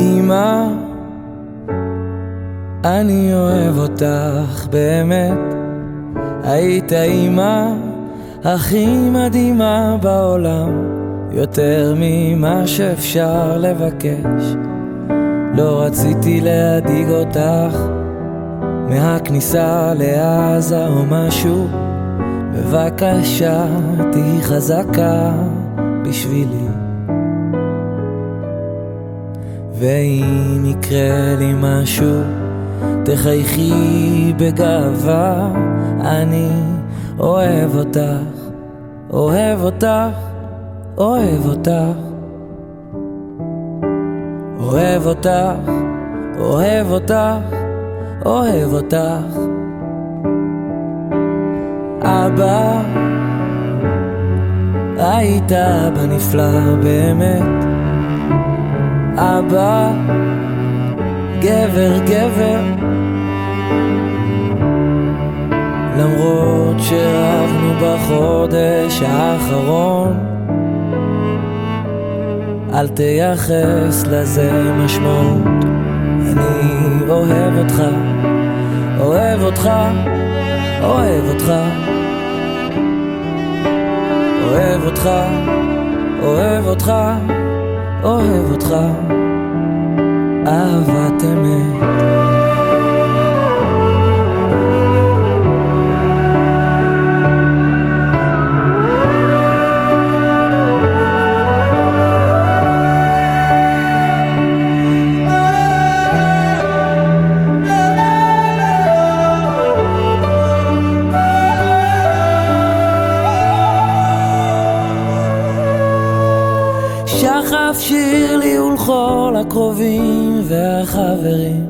אמא, אני אוהב אותך באמת. היית אמא הכי מדהימה בעולם, יותר ממה שאפשר לבקש. לא רציתי להדיג אותך מהכניסה לעזה או משהו, בבקשה תהי חזקה בשבילי. ואם יקרה לי משהו תחייכי בגאווה, אני אוהב אותך, אוהב אותך, אוהב אותך, אוהב אותך, אוהב אותך, אוהב אותך. אבא, היית אבא נפלא באמת. אבא, גבר גבר, למרות שרבנו בחודש האחרון. אל תייחס לזה משמעות, אני אוהב אותך, אוהב אותך, אוהב אותך, אוהב אותך, אוהב אותך, אוהב אותך, אהבת אמת. שחף שיר לי ולכל הקרובים והחברים,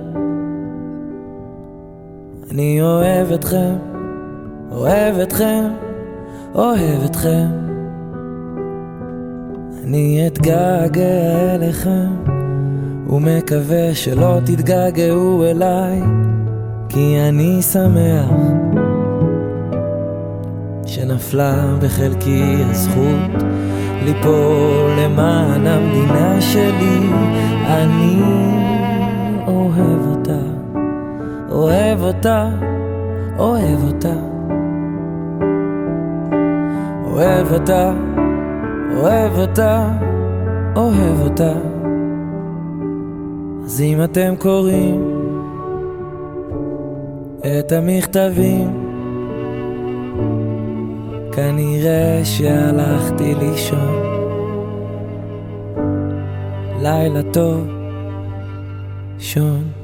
אני אוהב אתכם, אוהב אתכם, אוהב אתכם. אני אתגעגע אליכם ומקווה שלא תתגעגעו אליי, כי אני שמח שנפלה בחלקי הזכות ליפול למען המדינה שלי. אני אוהב אותה, אוהב אותה, אוהב אותה, אוהב אותה, אוהב אותה, אוהב אותה. אז אם אתם קוראים את המכתבים, כנראה שהלכתי לישון. לילה טוב, שון.